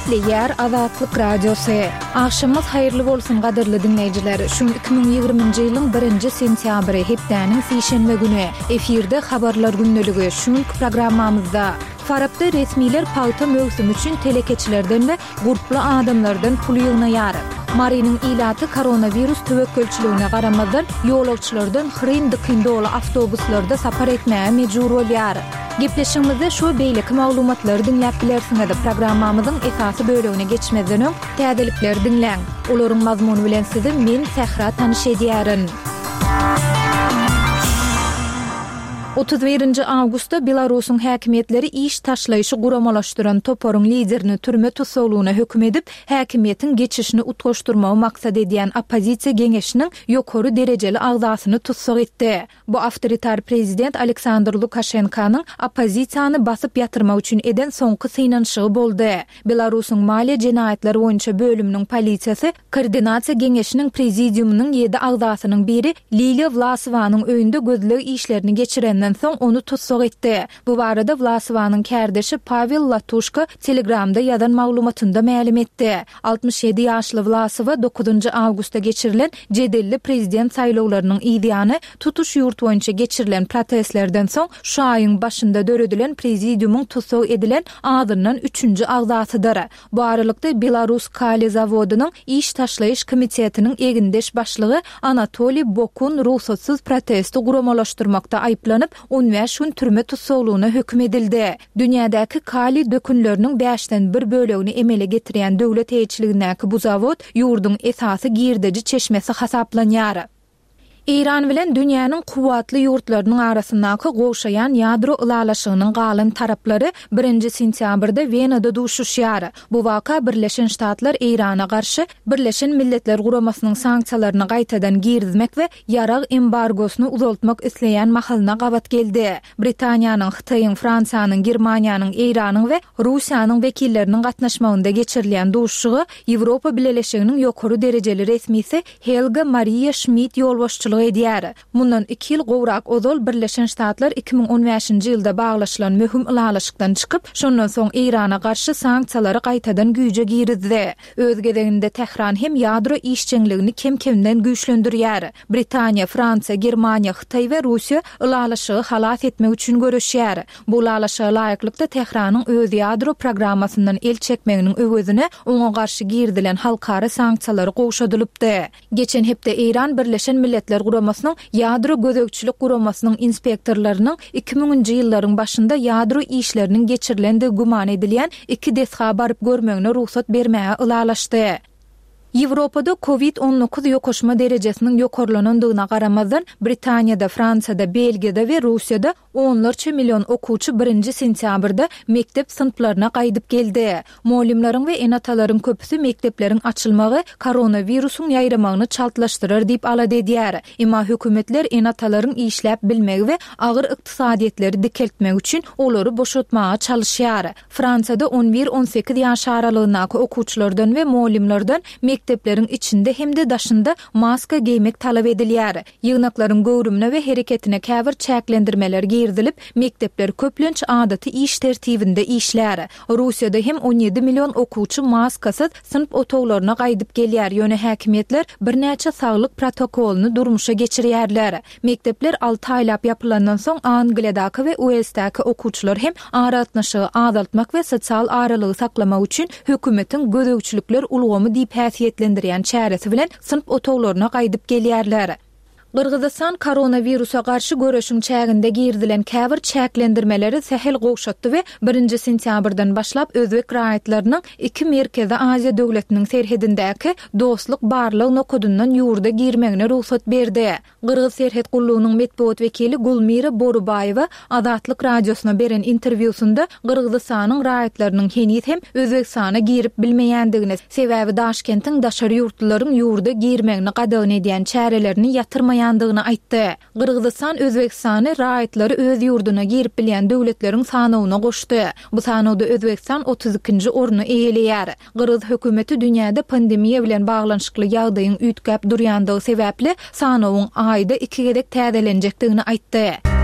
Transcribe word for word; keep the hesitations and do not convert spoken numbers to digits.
Hürmetli yer Azatlyk Radiosu. Akşamyz hayrly bolsun gaderli dinleyijiler. Şu iki bin ýygrymynjy ýylyň birinji sentýabry hepdäniň seşenbe güni efirde habarlar günneligi şu programmamyzda Farapda resmiler paýta mögsüm üçin telekeçilerden we gurply adamlardan pul ýygnayar. Marinin ilaty koronavirus töwekkülçiligine garamazdan ýolagçylardan hyryn-dykyn dolu awtobuslarda sapar etmäge mejbur bolýar. Gepleşigimizde şu beýleki maglumatlary dinläp bilersiňiz. Programmamyzyň esasy bölegine geçmezden öň täzelikler dinläň. Olaryň mazmuny bilen sizi men Sehra tanyş edýärin. otuz birinji awgustda Belarusyň häkimetleri iş taşlaýyşy guramalaşdyran toporun liderini türme tutsaglygyna hökm edip, häkimiýetiň geçişini utgaşdyrmagy maksat edýän opozisiýa geňeşiniň ýokary derejeli agzasyny tutsag etdi. Bu awtoritar prezident Aleksandr Lukashenkanyň opozisiýany basyp ýatyrmak üçin eden soňky synanyşy boldy. Belarusyň maliýe jenaýatları boýunça bölüminiň polisiýasy koordinasiýa geňeşiniň prezidiumynyň ýedi agzasynyň biri Liliya Vlasovanyň öýünde gözlegi işlerini geçiren soň onu tutsag etdi. Bu barada Vlasovanyň kärdeşi Pavel Latushka Telegramda ýazan maglumatynda ma'lum etdi. altmış ýedi ýaşly Vlasova dokuzunjy awgustda geçirilen jedelli prezident saýlawlarynyň ýygyany tutuş ýurt boýunça geçirilen protestlerden soň şu aýyň başynda döredilen prezidiumyň tutsag edilen adyrnan üçünji agzasydyr. Bu aralykda Belarus Kali zawodynyň iş taşlaýyş komitetiniň egindeş başlygy Anatoliy Bokun ruhsatsız protesti guramalaşdyrmakda aýplanyp on beş gün türme tutsaglygyna hökm edildi. Dünýädäki Kali dökünleriniň beşden bir bölegini emele getirýän döwlet heýetçiligindäki bu zawod ýurdun esasy girdeji çeşmesi hasaplanýar. İran bilen dünýäniň kuwatly ýurtlarynyň arasyndaky goşaýan ýadro ulalaşygynyň galan taraplary birinji sentýabrda Wenada duşuşýar. Bu waka Birleşen Ştatlar Irana garşy Birleşen Milletler Guramasynyň sanksiýalaryny gaýtadan girizmek we ýarag embargosyny uzaltmak isleýän mahalyna gabat geldi. Britaniýanyň, Hytaýyň, Fransiýanyň, Germaniýanyň, Iranyň we Russiýanyň wekilleriniň gatnaşmagynda geçirilen duşuşygy Ýewropa Birleşiginiň ýokary derejeli resmisi Helga Maria Schmidt ýolbaşçylygy edýär. Mundan iki ýyl gowrak ozal Birleşen Ştatlar iki bin on beşinji ýylda baglaşylan möhüm ulalaşykdan çykyp, şondan soň Irana garşy sanksiýalary gaýtadan güýje girizdi. Öz gezeginde Tehran hem ýadro işçiligini kem-kemden güýçlendirýär. Britaniýa, Fransiýa, Germaniýa, Hytaý we Russiýa ulalaşygy halas etmek üçin görüşýär. Bu ulalaşyga laýyklykda Tehranyň öz ýadro programmasyndan el çekmeginiň öwezine oňa garşy girilen halkara sanksiýalary gowşadylypdy. Geçen hepde Iran Birleşen Milletler Guramasynyň ýadro gözegçilik guramasynyň inspektorlarynyň iki miňinji ýyllaryň başynda ýadro işleriniň geçirilende guman edilýän iki desha baryp görmegine ruhsat bermäge ulalaşdy. Ýewropada covid on dokuz ýokaşma derejesiniň ýokarlanandygyna garamazdan Britaniýada, Fransiýada, Belgiýada we Russiýada onlarça milyon okuwçy birinji sentýabrda mektep synplaryna gaýdyp geldi. Molimlaryň we enatalaryň köpüsi mektepleriň açylmagy koronawirusyň ýaýramagyny çaltlaşdyrar diýip alady edýär. Emma hökümetler enatalaryň işläp bilmegi we agyr ykdysadyetleri dikeltmek üçin olary boşaltmaga çalyşýar. Fransiyada on bir on sekiz ýaş aralygyndaky okuwçylardan we molimlerden mekteplerin içinde hem de daşında maska giymek talep edilýär. Ýygnaklaryň göwrümine we hereketine käbir çäklendirmeler girdilip, mektepler köplenç adaty iş tertibinde işlär. Russiýada hem on ýedi milyon okuwçy maskasyz sınıp otoglaryna gaýdyp gelýär. Ýöne häkimetler bir näçe saglyk protokoluny durmuşa geçirýärler. Mektepler alty aýlap ýapylandan soň Angliýadaky we Walesdaky okuwçylar hem aratnaşygy azaltmak we sosial aralygy saklamak üçin hökümetiň gözegçilikler ulgamy diýip häsiýetlendirýän çäresi bilen sınıp otoglaryna gaýdyp gelýärler. Qırgızistan koronavirusa garşy görüşüň çäginde girdilen käbir çäklendirmeleri sehel gowşatdy we birinji sentýabrdan başlap özbek raýatlarynyň iki Merkezi Aziýa döwletiniň serhedindäki dostluk barlyg nokadyndan ýurda girmegine ruhsat berdi. Qırgız serhed gullugynyň metbuat wekili Gulmira Borubaýewa Azatlyk radiosyna beren interwýusunda Qırgızistanyň raýatlarynyň henüz hem Özbekistana girip bilmeýändigine, sebäbi Daşkentiň daşary ýurtlaryň ýurda girmegine gadagan edýän çärelerini ýatyrmaýan ýandygyny aýtdy. Qırgızistan Özbekistany raýatlary öz ýurduna girip bilýän döwletleriň sanawyna goşdy. Bu sanawda Özbekistan otuz ikinji orny eýelýär. Qırgız hökümeti dünýäde pandemiýa bilen baglanşykly ýagdaýyň üýtgäp durýandygy sebäpli sanawyň aýda iki gedek täzelenjekdigini aýtdy.